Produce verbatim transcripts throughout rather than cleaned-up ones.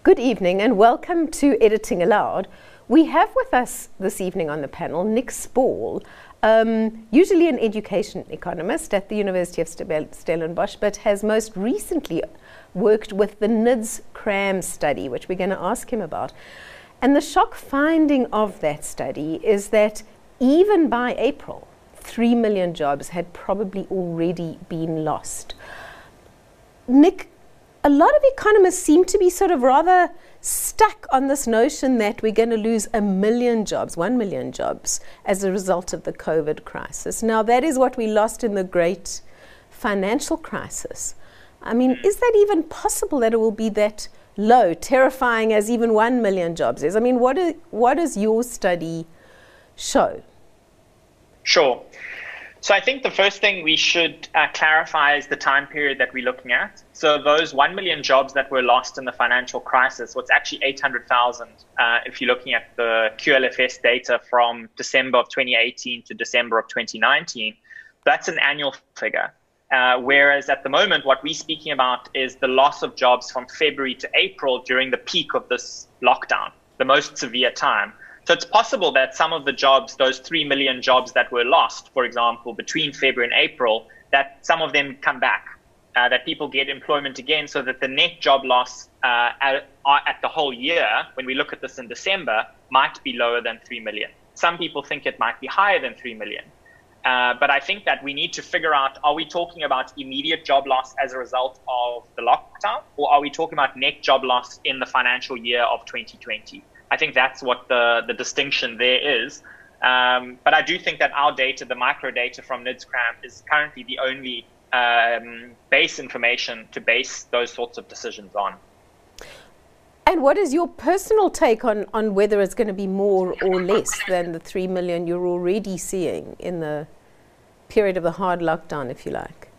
Good evening and welcome to Editing Aloud. We have with us this evening on the panel Nick Spall, um, usually an education economist at the University of Stellenbosch, but has most recently worked with the N I D S CRAM study, which we're going to ask him about. And the shock finding of that study is that even by April, three million jobs had probably already been lost. Nick, a lot of economists seem to be sort of rather stuck on this notion that we're going to lose a million jobs, one million jobs, as a result of the COVID crisis. Now, that is what we lost in the great financial crisis. I mean, is that even possible that it will be that low, terrifying as even one million jobs is? I mean, what, is, what does your study show? Sure. So I think the first thing we should uh, clarify is the time period that we're looking at. So those one million jobs that were lost in the financial crisis, what's actually eight hundred thousand uh, if you're looking at the Q L F S data from December of twenty eighteen to December of twenty nineteen, that's an annual figure. Uh, whereas at the moment, what we're speaking about is the loss of jobs from February to April during the peak of this lockdown, the most severe time. So it's possible that some of the jobs, those three million jobs that were lost, for example, between February and April, that some of them come back, uh, that people get employment again, so that the net job loss uh, at, at the whole year, when we look at this in December, might be lower than three million. Some people think it might be higher than three million. Uh, but I think that we need to figure out, are we talking about immediate job loss as a result of the lockdown, or are we talking about net job loss in the financial year of twenty twenty? I think that's what the, the distinction there is. Um, but I do think that our data, the micro data from N I D S CRAM, is currently the only um, base information to base those sorts of decisions on. And what is your personal take on, on whether it's going to be more or less than the three million you're already seeing in the period of the hard lockdown, if you like?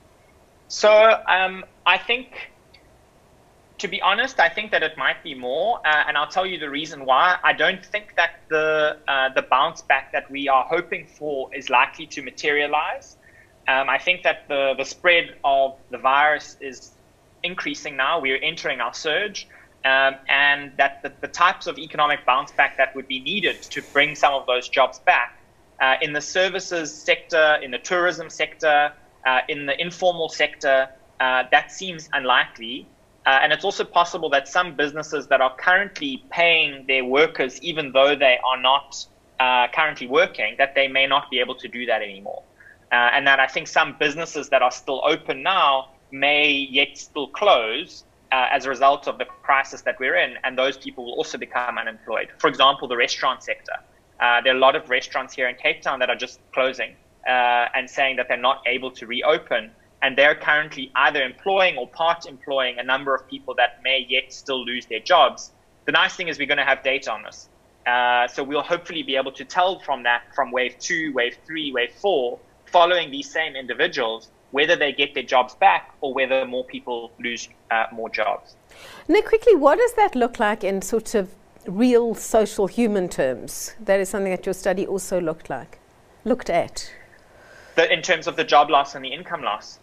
So um, I think... To be honest, I think that it might be more, uh, and I'll tell you the reason why. I don't think that the uh, the bounce back that we are hoping for is likely to materialize. Um, I think that the, the spread of the virus is increasing now. We're entering our surge, um, and that the, the types of economic bounce back that would be needed to bring some of those jobs back uh, in the services sector, in the tourism sector, uh, in the informal sector, uh, that seems unlikely. Uh, and it's also possible that some businesses that are currently paying their workers, even though they are not uh, currently working, that they may not be able to do that anymore. Uh, and that I think some businesses that are still open now may yet still close uh, as a result of the crisis that we're in. And those people will also become unemployed. For example, the restaurant sector. Uh, there are a lot of restaurants here in Cape Town that are just closing uh, and saying that they're not able to reopen. And they're currently either employing or part employing a number of people that may yet still lose their jobs. The nice thing is we're going to have data on this. Uh, so we'll hopefully be able to tell from that, from wave two, wave three, wave four, following these same individuals, whether they get their jobs back or whether more people lose uh, more jobs. Nick, quickly, what does that look like in sort of real social human terms? That is something that your study also looked like, looked at. The, in terms of the job loss and the income loss.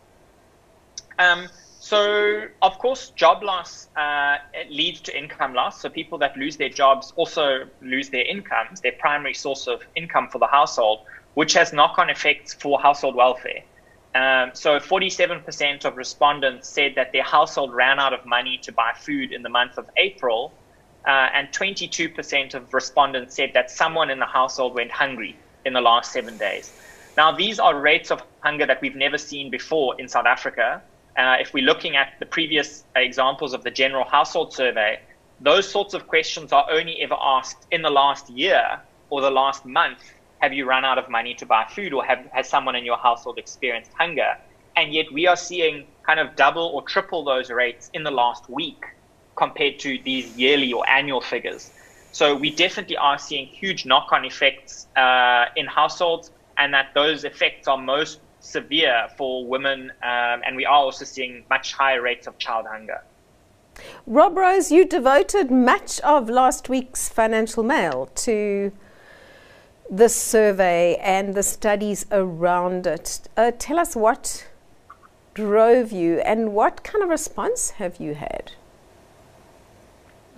Um, so, of course, job loss uh, it leads to income loss. So people that lose their jobs also lose their incomes, their primary source of income for the household, which has knock-on effects for household welfare. Um, so forty-seven percent of respondents said that their household ran out of money to buy food in the month of April, uh, and twenty-two percent of respondents said that someone in the household went hungry in the last seven days. Now, these are rates of hunger that we've never seen before in South Africa. Uh, if we're looking at the previous examples of the General Household Survey, those sorts of questions are only ever asked in the last year or the last month. Have you run out of money to buy food, or have, has someone in your household experienced hunger? And yet we are seeing kind of double or triple those rates in the last week compared to these yearly or annual figures. So we definitely are seeing huge knock-on effects uh, in households, and that those effects are most severe for women, um, and we are also seeing much higher rates of child hunger. Rob Rose, you devoted much of last week's Financial Mail to this survey and the studies around it. Uh, tell us what drove you and what kind of response have you had?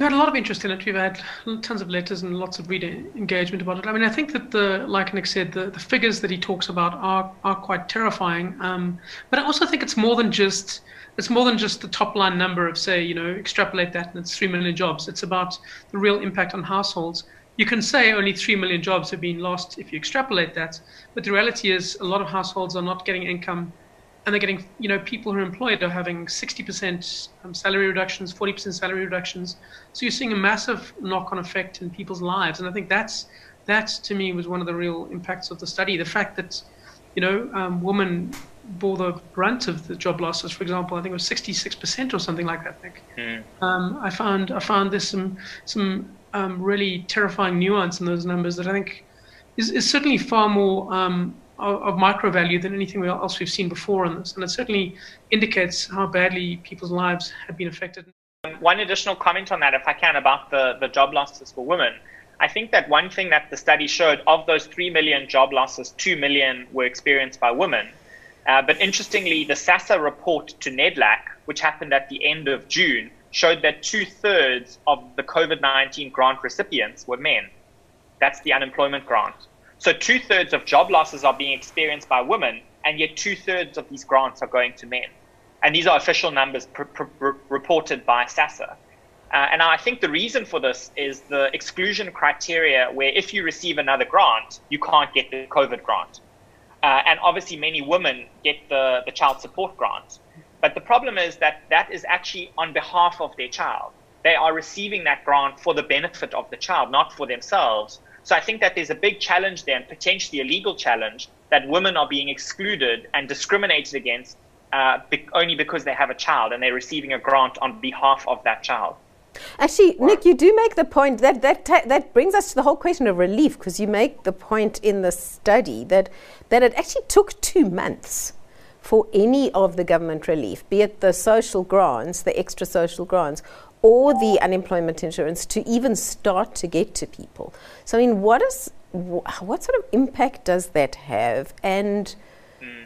We've had a lot of interest in it. We've had tons of letters and lots of reader engagement about it. I mean, I think that the, like Nick said, the, the figures that he talks about are are quite terrifying. Um, but I also think it's more than just it's more than just the top line number of, say, you know, extrapolate that and it's three million jobs. It's about the real impact on households. You can say only three million jobs have been lost if you extrapolate that, but the reality is a lot of households are not getting income. And they're getting, you know, people who are employed are having sixty percent um, salary reductions, forty percent salary reductions. So you're seeing a massive knock-on effect in people's lives. And I think that's, that to me was one of the real impacts of the study. The fact that, you know, um, women bore the brunt of the job losses, for example, I think it was sixty-six percent or something like that, Nick. Mm. Um, I found I found there's some, some um, really terrifying nuance in those numbers that I think is, is certainly far more... Um, of micro value than anything else we've seen before in this. And it certainly indicates how badly people's lives have been affected. One additional comment on that, if I can, about the, the job losses for women. I think that one thing that the study showed, of those three million job losses, two million were experienced by women. Uh, but interestingly, the SASSA report to NEDLAC, which happened at the end of June, showed that two-thirds of the COVID nineteen grant recipients were men. That's the unemployment grant. So two-thirds of job losses are being experienced by women, and yet two-thirds of these grants are going to men. And these are official numbers pr- pr- reported by SASSA. Uh, and I think the reason for this is the exclusion criteria, where if you receive another grant, you can't get the COVID grant. Uh, and obviously many women get the, the child support grant. But the problem is that that is actually on behalf of their child. They are receiving that grant for the benefit of the child, not for themselves. So I think that there's a big challenge there, and potentially a legal challenge, that women are being excluded and discriminated against uh, be- only because they have a child and they're receiving a grant on behalf of that child. Actually, wow. Nick, you do make the point that that ta- that brings us to the whole question of relief, because you make the point in the study that that it actually took two months for any of the government relief, be it the social grants, the extra social grants, or the unemployment insurance, to even start to get to people. So, I mean, what is wh- what sort of impact does that have, and mm.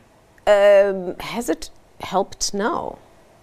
um, has it helped now?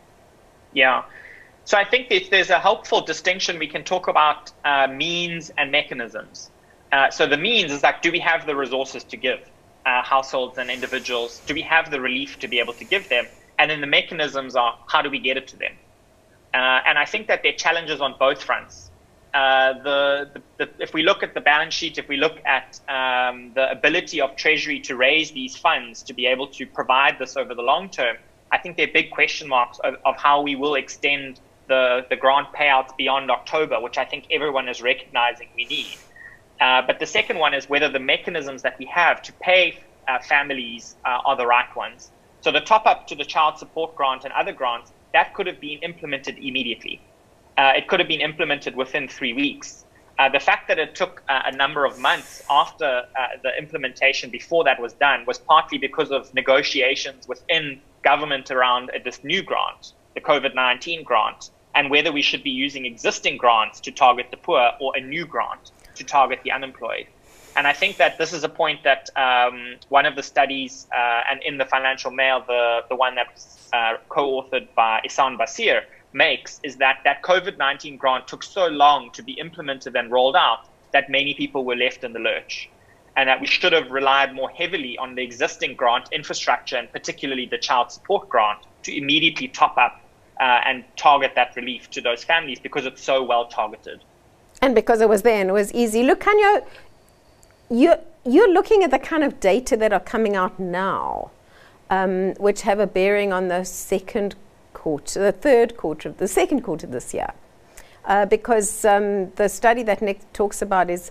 Yeah. So I think if there's a helpful distinction, we can talk about uh, means and mechanisms. Uh, so the means is like, do we have the resources to give uh, households and individuals? Do we have the relief to be able to give them? And then the mechanisms are, how do we get it to them? Uh, and I think that there are challenges on both fronts. Uh, the, the, the, if we look at the balance sheet, if we look at um, the ability of Treasury to raise these funds to be able to provide this over the long term, I think there are big question marks of, of how we will extend the, the grant payouts beyond October, which I think everyone is recognizing we need. Uh, but the second one is whether the mechanisms that we have to pay uh, families uh, are the right ones. So the top up to the child support grant and other grants, that could have been implemented immediately. Uh, it could have been implemented within three weeks. Uh, the fact that it took uh, a number of months after uh, the implementation before that was done was partly because of negotiations within government around uh, this new grant, the COVID nineteen grant, and whether we should be using existing grants to target the poor or a new grant to target the unemployed. And I think that this is a point that um, one of the studies, uh, and in the Financial Mail, the, the one that was uh, co-authored by Ihsan Basir, makes, is that that COVID nineteen grant took so long to be implemented and rolled out that many people were left in the lurch. And that we should have relied more heavily on the existing grant infrastructure, and particularly the child support grant, to immediately top up uh, and target that relief to those families, because it's so well targeted. And because it was there and it was easy. Look, Khanyo, you're, you're looking at the kind of data that are coming out now, um, which have a bearing on the second quarter, the third quarter, the second quarter this year. Uh, because um, the study that Nick talks about is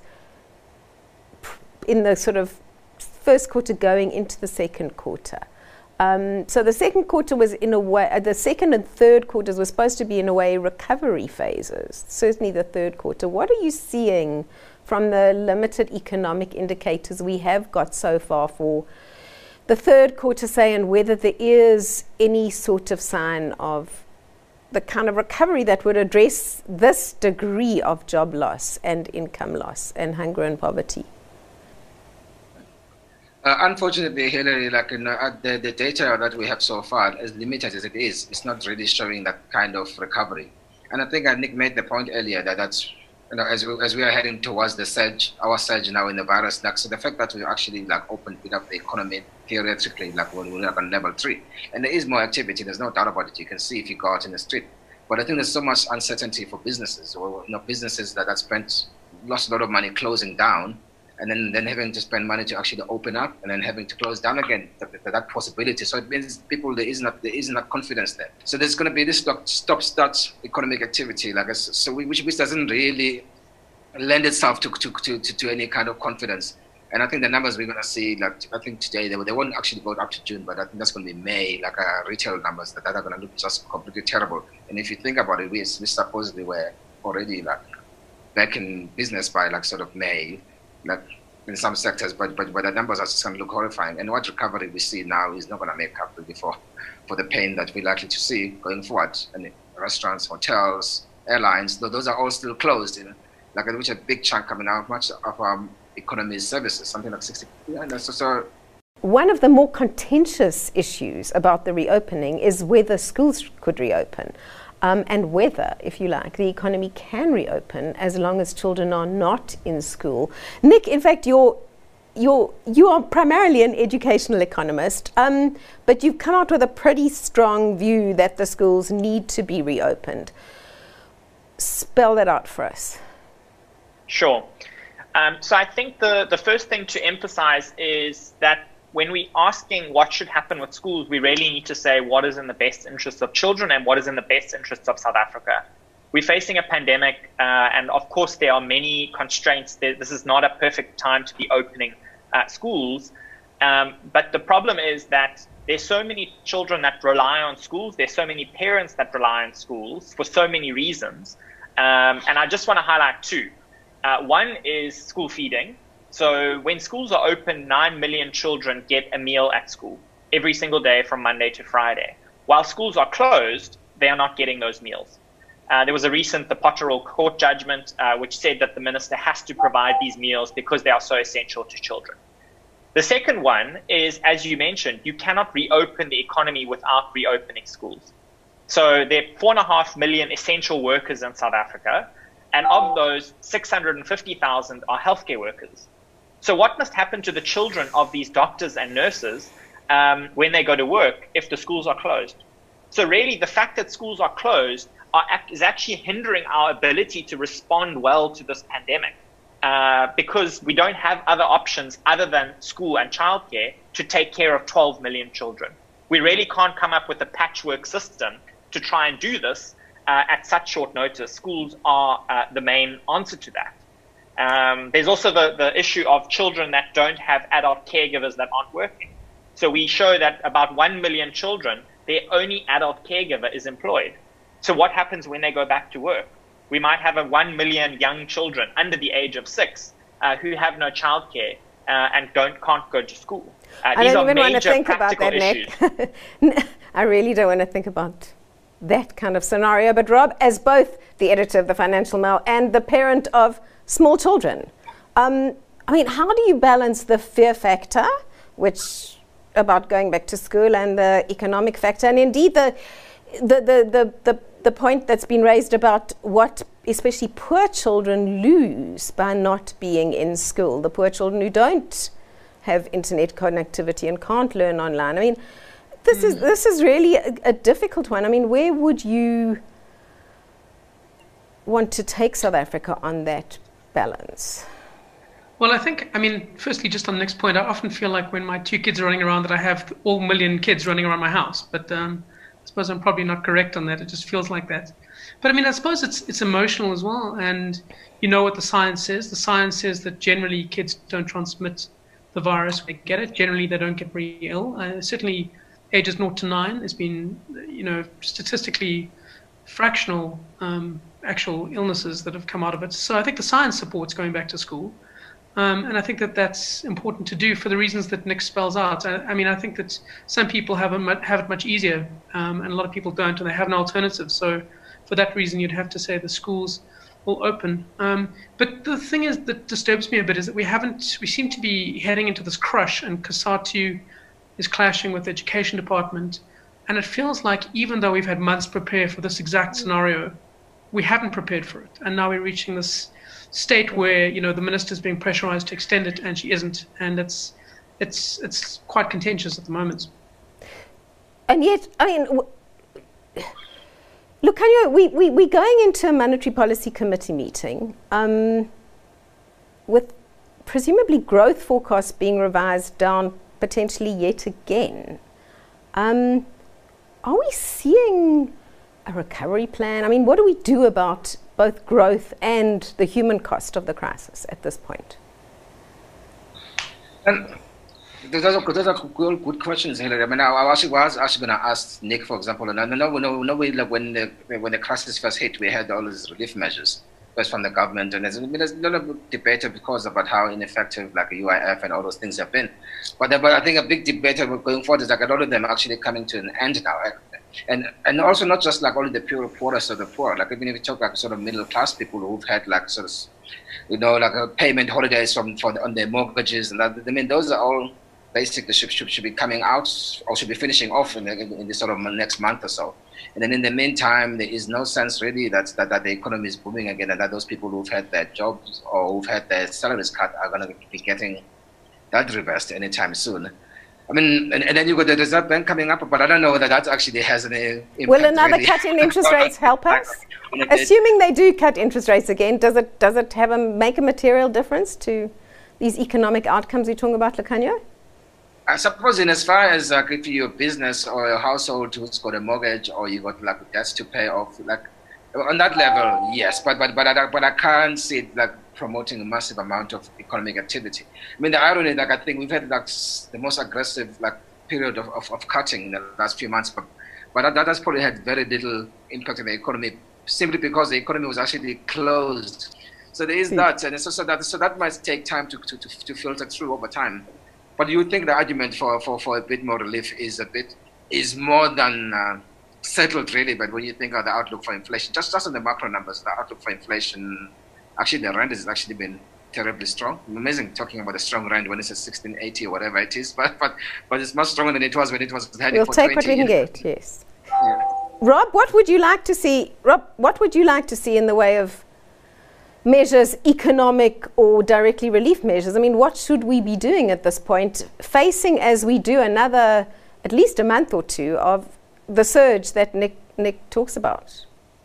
in the sort of first quarter going into the second quarter. Um, so the second quarter was in a way, uh, the second and third quarters were supposed to be in a way recovery phases, certainly the third quarter. What are you seeing from the limited economic indicators we have got so far for the third quarter, say, and whether there is any sort of sign of the kind of recovery that would address this degree of job loss and income loss and hunger and poverty? Uh, unfortunately, Hilary, like you know, the, the data that we have so far, as limited as it is, it's not really showing that kind of recovery. And I think uh, Nick made the point earlier that that's, you know, as we, as we are heading towards the surge, our surge now in the virus, like, so the fact that we actually like opened up the economy theoretically, like when we're on level three, and there is more activity, there's no doubt about it. You can see if you go out in the street. But I think there's so much uncertainty for businesses, or you know, businesses that have spent, lost a lot of money closing down, and then, then having to spend money to actually open up, and then having to close down again, that, that possibility. So it means people, there is not there is not confidence there. So there's going to be this stop-start economic activity, like so, which, which doesn't really lend itself to, to, to, to any kind of confidence. And I think the numbers we're going to see, like I think today, they, they won't actually go up to June, but I think that's going to be May, like uh, retail numbers that, that are going to look just completely terrible. And if you think about it, we, we supposedly were already like back in business by like sort of May, like in some sectors, but but, but the numbers are just going to look horrifying. And what recovery we see now is not going to make up really for, for the pain that we're likely to see going forward. And restaurants, hotels, airlines, those are all still closed, you know, like which a big chunk coming out, much of um, economy services, something like sixty. Yeah, that's so, so. One of the more contentious issues about the reopening is whether schools could reopen. Um, and whether, if you like, the economy can reopen as long as children are not in school. Nick, in fact, you're, you're, you are primarily an educational economist, um, but you've come out with a pretty strong view that the schools need to be reopened. Spell that out for us. Sure. Um, so I think the, the first thing to emphasize is that when we're asking what should happen with schools, we really need to say what is in the best interests of children and what is in the best interests of South Africa. We're facing a pandemic, uh, and of course there are many constraints. This is not a perfect time to be opening uh, schools, um, but the problem is that there's so many children that rely on schools. There's so many parents that rely on schools for so many reasons, um, and I just want to highlight two. Uh, one is school feeding. So when schools are open, nine million children get a meal at school every single day from Monday to Friday. While schools are closed, they are not getting those meals. Uh, there was a recent, the Potterall court judgment, uh, which said that the minister has to provide these meals because they are so essential to children. The second one is, as you mentioned, you cannot reopen the economy without reopening schools. So there are four and a half million essential workers in South Africa, and of those, six hundred fifty thousand are healthcare workers. So what must happen to the children of these doctors and nurses um, when they go to work if the schools are closed? So really, the fact that schools are closed are, is actually hindering our ability to respond well to this pandemic uh, because we don't have other options other than school and childcare to take care of twelve million children. We really can't come up with a patchwork system to try and do this uh, at such short notice. Schools are uh, the main answer to that. Um, there's also the, the issue of children that don't have adult caregivers that aren't working. So we show that about one million children, their only adult caregiver is employed. So what happens when they go back to work? We might have a one million young children under the age of six uh, who have no childcare uh, and don't can't go to school. Uh, I these don't are even want to major think about practical that, issues. Nick. I really don't want to think about that kind of scenario. But Rob, as both the editor of the Financial Mail and the parent of small children, um, I mean, how do you balance the fear factor, which about going back to school, and the economic factor, and indeed the the the the, the, the point that's been raised about what especially poor children lose by not being in school, the poor children who don't have internet connectivity and can't learn online. I mean, this mm. is this is really a, a difficult one. I mean, where would you want to take South Africa on that balance? Well, I think, I mean, firstly, just on the next point, I often feel like when my two kids are running around that I have all million kids running around my house. But um, I suppose I'm probably not correct on that. It just feels like that. But I mean, I suppose it's it's emotional as well. And you know what the science says. The science says that generally kids don't transmit the virus. They get it. Generally, they don't get very ill. Uh, certainly, ages zero to nine, there's been, you know, statistically fractional um, actual illnesses that have come out of it. So I think the science supports going back to school. Um, and I think that that's important to do for the reasons that Nick spells out. I, I mean, I think that some people have, a, have it much easier, um, and a lot of people don't, and they have no alternative. So for that reason, you'd have to say the schools will open. Um, but the thing is that disturbs me a bit is that we haven't, we seem to be heading into this crush, and COSATU is clashing with the education department. And it feels like even though we've had months prepare for this exact scenario, we haven't prepared for it, and now we're reaching this state where, you know, the minister's being pressurized to extend it and she isn't, and it's it's it's quite contentious at the moment. And yet, I mean, w- look, Khanyo, we, we, we're going into a Monetary Policy Committee meeting um, with presumably growth forecasts being revised down potentially yet again. Um, are we seeing a recovery plan? I mean, what do we do about both growth and the human cost of the crisis at this point? And those are, those are good, good questions, Hilary. I mean, I, I actually was actually going to ask Nick, for example, and I know, no, no way, like when the when the crisis first hit, we had all these relief measures first from the government, and there's, I mean, there's a lot of debate, of course, about how ineffective like a U I F and all those things have been. But, but I think a big debate going forward is like a lot of them are actually coming to an end now. And and also not just like only the pure poorest of the poor. Like even if you talk like sort of middle class people who've had like sort of, you know, like a payment holidays from for on their mortgages, and that, I mean those are all basically should, should should be coming out or should be finishing off in the, in the sort of next month or so. And then in the meantime, there is no sense really that that, that the economy is booming again, and that those people who've had their jobs or who've had their salaries cut are going to be getting that reversed anytime soon. I mean, and, and then you got the Reserve Bank coming up, but I don't know that that actually has any impact. Will another really. cut in interest rates help us? Assuming they do cut interest rates again, does it does it have a make a material difference to these economic outcomes you're talking about, Khanyo? I suppose in as far as like if you're a business or a household who's got a mortgage or you got like debts to pay off, like on that level, yes. But but but I, but I can't see it like promoting a massive amount of economic activity. I mean, the irony, like I think we've had like the most aggressive like period of, of, of cutting in the last few months, but but that, that has probably had very little impact on the economy simply because the economy was actually closed. So there is mm. that, and so, so that so that might take time to, to, to, to filter through over time. But you think the argument for, for, for a bit more relief is a bit is more than uh, settled really. But when you think of the outlook for inflation, just just on the macro numbers, the outlook for inflation, actually the rand has actually been terribly strong. Amazing talking about a strong rand when it's at sixteen eighty or whatever it is, but but but it's much stronger than it was when it was heading we'll for take twenty. What we can get, yes. Yeah. Rob, what would you like to see? Rob, what would you like to see in the way of measures, economic or directly relief measures? I mean, what should we be doing at this point, facing as we do another at least a month or two of the surge that Nick Nick talks about?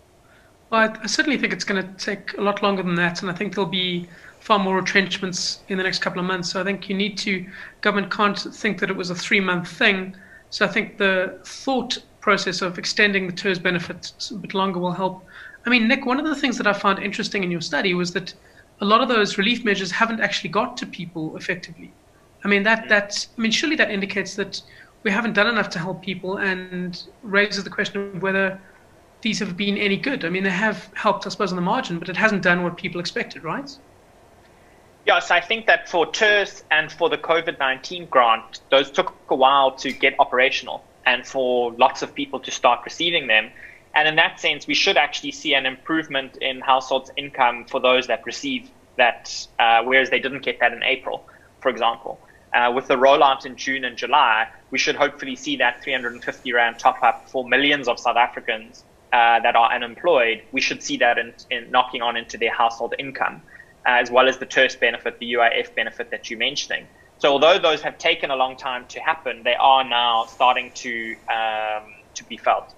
Well, I, I certainly think it's going to take a lot longer than that, and I think there'll be far more retrenchments in the next couple of months. So I think you need to, government can't think that it was a three-month thing. So I think the thought process of extending the T E R S benefits a bit longer will help. I mean, Nick, one of the things that I found interesting in your study was that a lot of those relief measures haven't actually got to people effectively. I mean, that that I mean, surely that indicates that we haven't done enough to help people, and raises the question of whether these have been any good. I mean, they have helped, I suppose, on the margin, but it hasn't done what people expected, right? Yes, I think that for T E R S and for the COVID nineteen grant, those took a while to get operational and for lots of people to start receiving them. And in that sense, we should actually see an improvement in households' income for those that receive that, uh, whereas they didn't get that in April, for example. Uh, with the rollout in June and July, we should hopefully see that three hundred fifty rand top up for millions of South Africans uh, that are unemployed. We should see that in, in knocking on into their household income, uh, as well as the T E R S benefit, the U I F benefit that you're mentioning. So although those have taken a long time to happen, they are now starting to um, to be felt.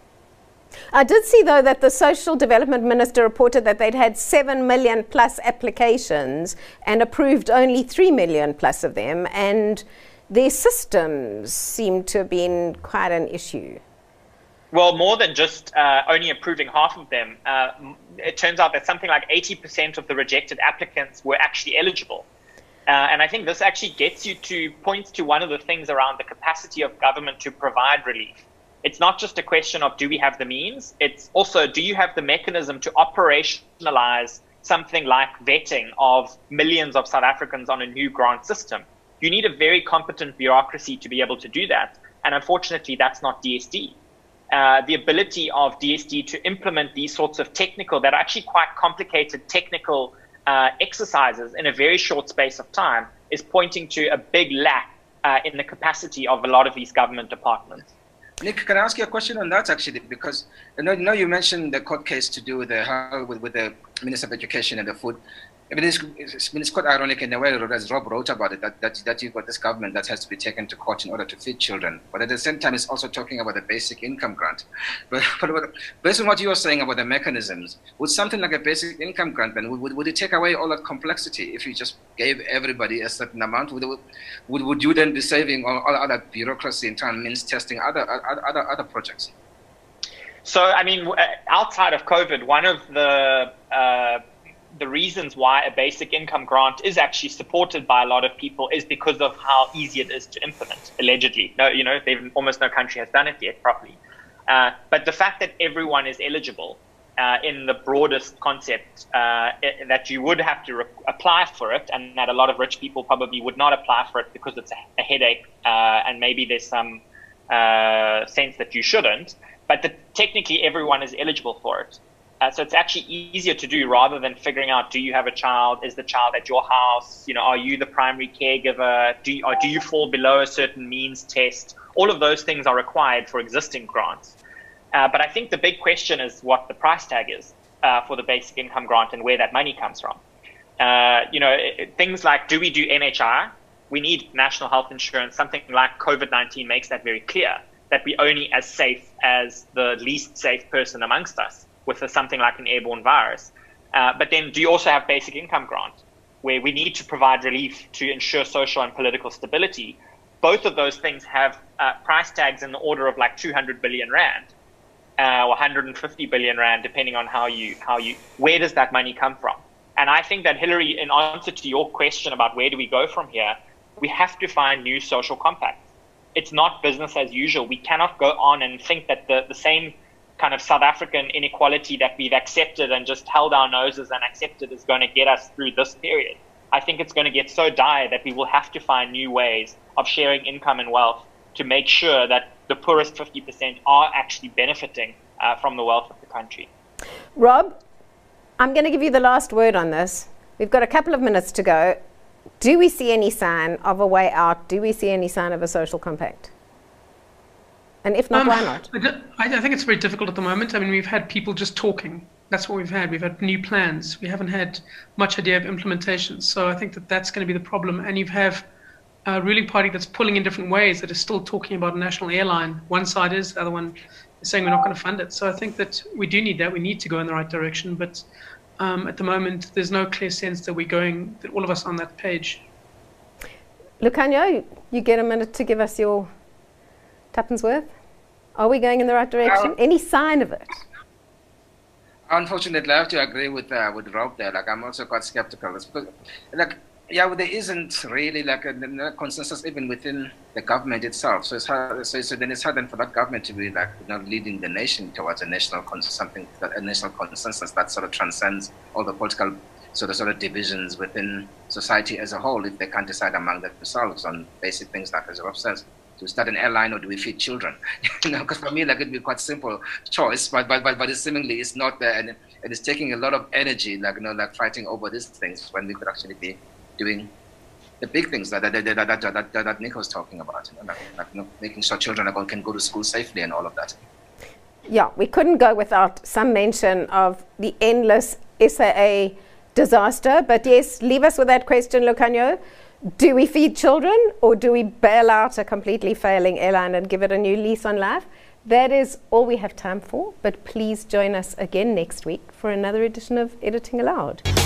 I did see, though, that the Social Development Minister reported that they'd had seven million plus applications and approved only three million plus of them, and their systems seem to have been quite an issue. Well, more than just uh, only approving half of them, uh, it turns out that something like eighty percent of the rejected applicants were actually eligible. Uh, and I think this actually gets you to, points to one of the things around the capacity of government to provide relief. It's not just a question of do we have the means, it's also do you have the mechanism to operationalize something like vetting of millions of South Africans on a new grant system. You need a very competent bureaucracy to be able to do that. And unfortunately, that's not D S D. Uh, the ability of D S D to implement these sorts of technical, that are actually quite complicated technical uh, exercises in a very short space of time is pointing to a big lack uh, in the capacity of a lot of these government departments. Nick, can I ask you a question on that actually? Because you know, you know, you mentioned the court case to do with the with, with the Minister of Education and the food. I mean, it's, it's, it's quite ironic in the way, as Rob wrote about it, that, that, that you've got this government that has to be taken to court in order to feed children. But at the same time, it's also talking about the basic income grant. But, but based on what you were saying about the mechanisms, would something like a basic income grant, then, would, would it take away all that complexity if you just gave everybody a certain amount? Would, would, would you then be saving all, all other bureaucracy in terms means testing other, other, other projects? So, I mean, outside of COVID, one of the uh, the reasons why a basic income grant is actually supported by a lot of people is because of how easy it is to implement, allegedly. No, you know, almost no country has done it yet properly. Uh, but the fact that everyone is eligible uh, in the broadest concept, uh, it, that you would have to re- apply for it, and that a lot of rich people probably would not apply for it because it's a, a headache, uh, and maybe there's some uh, sense that you shouldn't, but the, technically everyone is eligible for it. Uh, so it's actually easier to do rather than figuring out, do you have a child? Is the child at your house? You know, are you the primary caregiver? Do you, or do you fall below a certain means test? All of those things are required for existing grants. Uh, but I think the big question is what the price tag is uh, for the basic income grant and where that money comes from. Uh, you know, it, things like, do we do N H I? We need national health insurance. Something like COVID nineteen makes that very clear, that we're only as safe as the least safe person amongst us with a, something like an airborne virus. Uh, but then do you also have basic income grant, where we need to provide relief to ensure social and political stability? Both of those things have uh, price tags in the order of like two hundred billion rand uh, or one hundred fifty billion rand, depending on how you, how you, where does that money come from? And I think that, Hillary, in answer to your question about where do we go from here, we have to find new social compacts. It's not business as usual. We cannot go on and think that the, the same kind of South African inequality that we've accepted and just held our noses and accepted is going to get us through this period. I think it's going to get so dire that we will have to find new ways of sharing income and wealth to make sure that the poorest fifty percent are actually benefiting uh, from the wealth of the country. Rob, I'm going to give you the last word on this. We've got a couple of minutes to go. Do we see any sign of a way out? Do we see any sign of a social compact? And if not, um, why not? I, I think it's very difficult at the moment. I mean, we've had people just talking. That's what we've had. We've had new plans. We haven't had much idea of implementation. So I think that that's going to be the problem. And you have a ruling party that's pulling in different ways, that is still talking about a national airline. One side is, the other one is saying we're not going to fund it. So I think that we do need that. We need to go in the right direction. But um, at the moment, there's no clear sense that we're going, that all of us are on that page. Lukhanyo, you get a minute to give us your tuppence worth. Are we going in the right direction? Um, Any sign of it? Unfortunately, I have to agree with uh, with Rob there. Like, I'm also quite skeptical. It's because, like, yeah, well, there isn't really like a, a consensus even within the government itself. So it's hard. So, so then it's hard then for that government to be like, you know, leading the nation towards a national cons- something that a national consensus that sort of transcends all the political sort of sort of divisions within society as a whole. If they can't decide among themselves on basic things, like as Rob says. Do we start an airline or do we feed children? You know, because for me, like, it'd be quite simple choice, but but but, but it seemingly it's not there, and it is taking a lot of energy, like, you know, like fighting over these things when we could actually be doing the big things that that that that, that, that, that, that Nick was talking about, you know, like, like you know, making sure children are going, can go to school safely and all of that. Yeah, we couldn't go without some mention of the endless S A A disaster. But yes, leave us with that question, Lukhanyo. Do we feed children, or do we bail out a completely failing airline and give it a new lease on life? That is all we have time for, but please join us again next week for another edition of Editing Aloud.